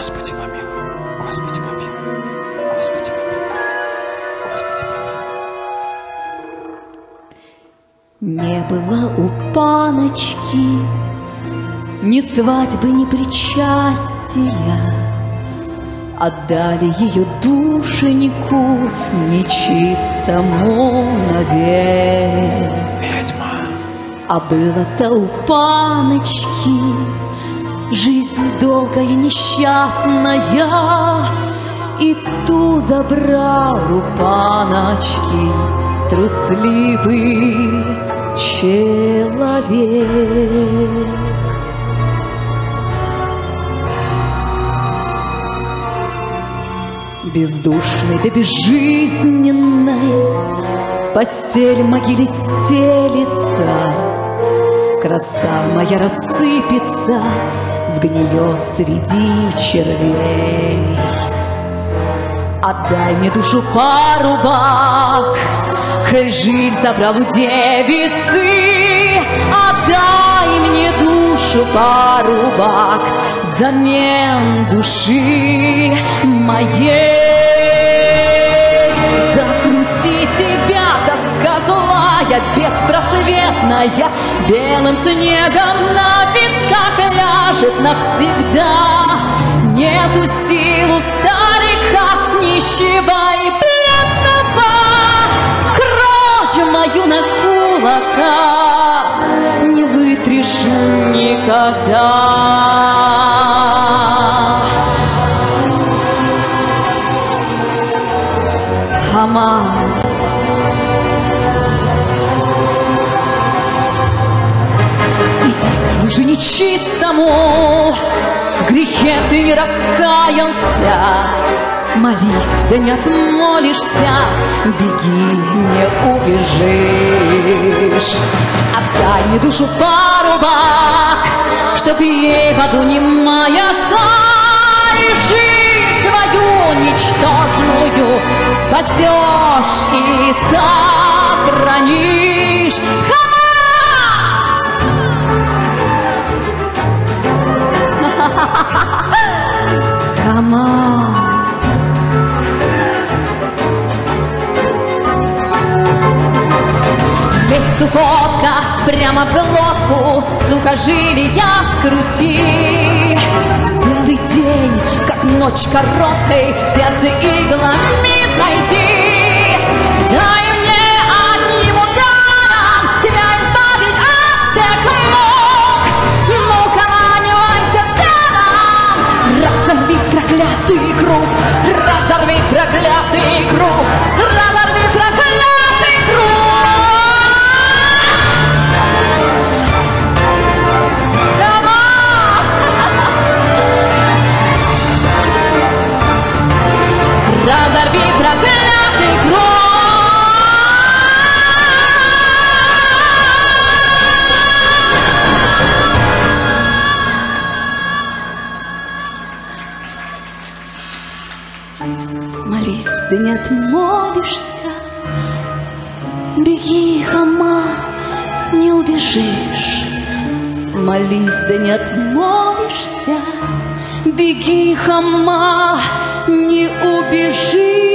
Господи помилуй, Господи помилуй, Господи помилуй, Господи помилуй. Не было у паночки ни свадьбы, ни причастия. Отдали ее душеньку нечистому навек. Ведьма. А было-то у паночки жизнь долгая, несчастная, и ту забрал у паночки трусливый человек. Бездушной да безжизненной постель в могиле стелится, краса моя рассыпется, сгниет среди червей. Отдай мне душу, парубак, коль жизнь забрал у девицы. Отдай мне душу, парубак, взамен души моей. Закрути тебя, тоска злая, беспросветная, белым снегом на висках ляжет навсегда. Нету сил у старика, нищего и бледного, кровь мою на кулаках не вытрешь никогда. Хама. Иди, служи нечистому, в грехе ты не раскаялся. Молись, да не отмолишься, беги, не убежишь. Отдай мне душу, парубак, чтоб ей в аду не маяться, и жизнь свою ничтожную спасешь и сохранишь. Хама! Весь сухотка прямо в глотку, сухожилия скрути. Сделай день, как ночь короткой, в сердце иглами найди. Дай мне одним ударом тебя избавить от всех мук. Ну-ка, наливайся даром, разорви проклятый круг, разорви проклятый круг, разорви проклятый круг. Разорви проклятый круг. Молись, да не отмолишься, беги, хама, не убежишь. Молись, да не отмолишься, беги, хама, не убежишь.